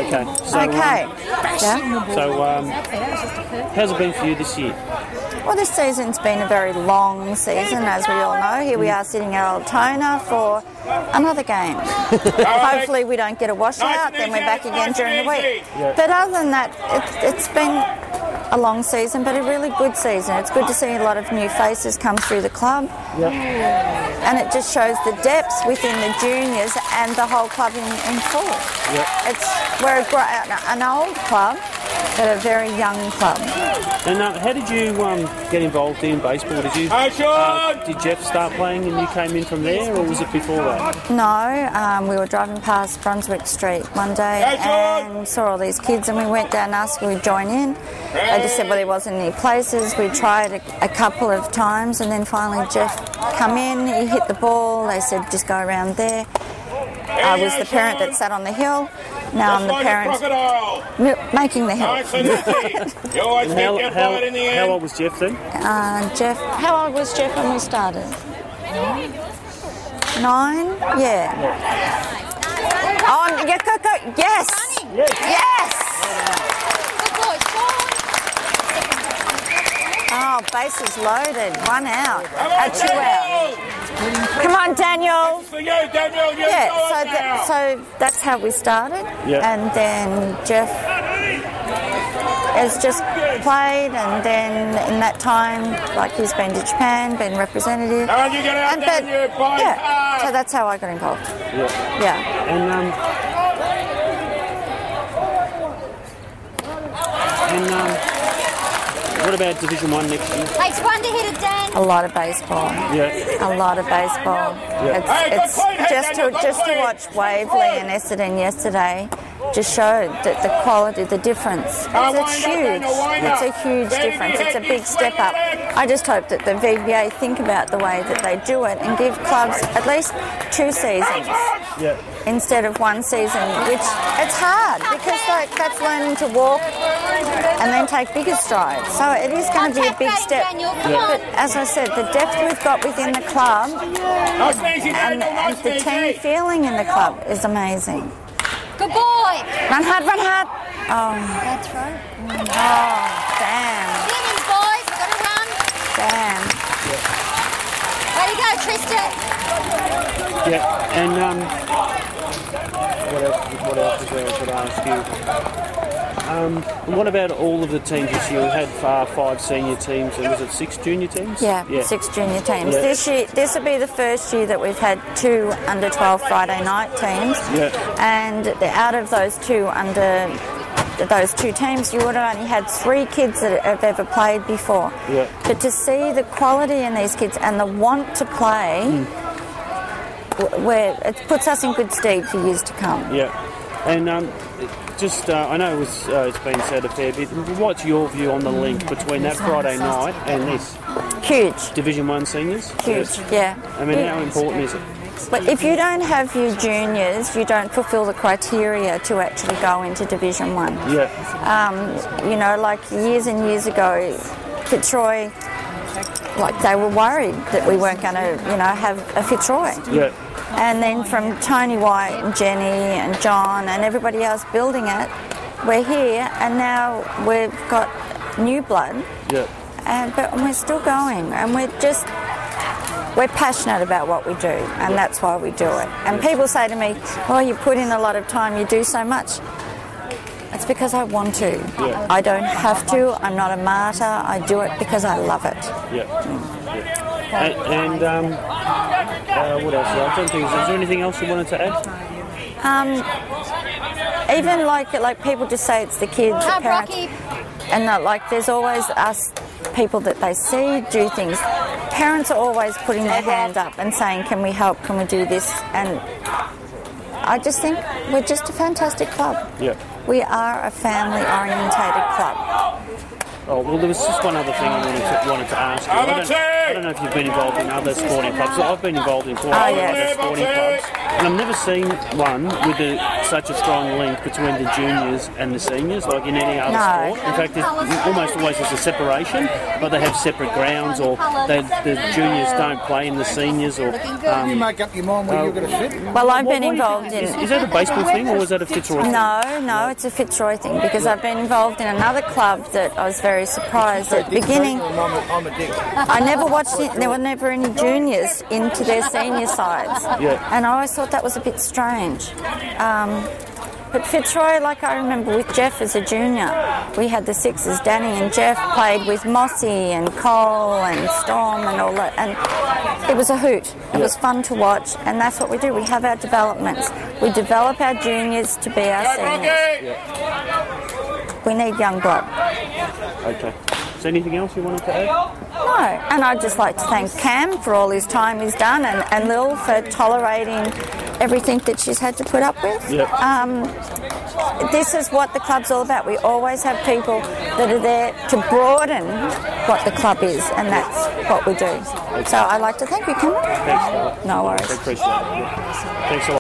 Okay. So, Yeah. So, how's it been for you this year? Well, this season's been a very long season, as we all know. Here we are sitting at Altona for another game. Hopefully we don't get a washout, then we're back again during the week. Yeah. But other than that, it's been a long season, but a really good season. It's good to see a lot of new faces come through the club. Yep. And it just shows the depths within the juniors and the whole club in full. Yep. We're an old club, but a very young club. And how did you get involved in baseball? Did you? Did Jeff start playing and you came in from there, or was it before that? No, we were driving past Brunswick Street one day and saw all these kids, and we went down and asked if we'd join in. They just said, well, there wasn't any places. We tried a couple of times, and then finally Jeff come in, he hit the ball. They said, just go around there. I was the parent that sat on the hill. Now I'm the parent making the hill. How old was Jeff then? How old was Jeff when we started? 9? Yeah. Oh, yes! Yes! Oh, bases loaded. 1 out. 2 out. Come on, Daniel. For you, Daniel. So that's how we started. Yeah. And then Jeff has just played, and then in that time, like, he's been to Japan, been representative. And you get out there, yeah. So that's how I got involved. Yeah. And what about Division 1 next year? Takes one to hit it, Dan. A lot of baseball. Yeah. A lot of baseball. Yeah. It's just to watch Waverley and Essendon yesterday just showed that the quality, the difference. It's huge. It's a huge difference. It's a big step up. I just hope that the VBA think about the way that they do it and give clubs at least 2 seasons. Yeah. Instead of 1 season, which it's hard because that's learning to walk and then take bigger strides. So it is going to be a big step. But as I said, the depth we've got within the club and the team feeling in the club is amazing. Good boy. Run hard, run hard. Oh, That's right. oh, damn, Innings, boys. Got to run. damn. Way to go, Tristan. Yeah. And what else is there I could ask you? What about all of the teams this year? We had 5 senior teams, and was it 6 junior teams? Yeah, 6 junior teams. Yeah. This will be the first year that we've had 2 under 12 Friday night teams. Yeah. And out of those 2 teams, you would have only had 3 kids that have ever played before. Yeah. But to see the quality in these kids and the want to play, where it puts us in good stead for years to come. Yeah. And I know it's been said a fair bit. What's your view on the link between that Friday night and this? Huge. Division 1 seniors? Huge, yeah. I mean, how important is it? But if you don't have your juniors, you don't fulfil the criteria to actually go into Division 1. Yeah. Like years and years ago, Fitzroy, like, they were worried that we weren't going to, have a Fitzroy. Yeah. And then from Tony White and Jenny and John and everybody else building it, we're here, and now we've got new blood. Yeah. But we're still going, and we're passionate about what we do, and that's why we do it. And people say to me, well, you put in a lot of time, you do so much. It's because I want to. Yeah. I don't have to. I'm not a martyr. I do it because I love it. Yeah. And what else? I'm trying to think, is there anything else you wanted to add? Even like people just say it's the kids, the parents, and there's always us people that they see do things. Parents are always putting their hand up and saying, "Can we help? Can we do this?" And I just think we're just a fantastic club. Yeah. We are a family-orientated club. Oh, well, there was just one other thing I wanted to ask you. I don't know if you've been involved in other sporting clubs. I've been involved in quite a lot of sporting clubs, and I've never seen one with the such a strong link between the juniors and the seniors, like in any other No. sport. In fact, almost always there's a separation, but they have separate grounds, or the juniors don't play in the seniors, or You make up your mind where you're going to sit. Well, I've been involved in... Is that a baseball thing, or is that a Fitzroy thing? No, it's a Fitzroy thing, because I've been involved in another club that I was very surprised at the beginning. I'm a dick. I never watched it. There were never any juniors into their senior sides. Yeah. And I always thought that was a bit strange. But Fitzroy, like I remember with Jeff as a junior, we had the Sixers. Danny and Jeff played with Mossy and Cole and Storm and all that. And it was a hoot. It was fun to watch. And that's what we do. We have our developments. We develop our juniors to be our seniors. We need young blood. Okay. Is there anything else you wanted to add? No, and I'd just like to thank Cam for all his time he's done, and Lil for tolerating everything that she's had to put up with. Yep. This is what the club's all about. We always have people that are there to broaden what the club is, and that's what we do. So I'd like to thank you, Cameron. Thanks, Scarlett. No worries. I appreciate it. Yeah. Thanks a lot.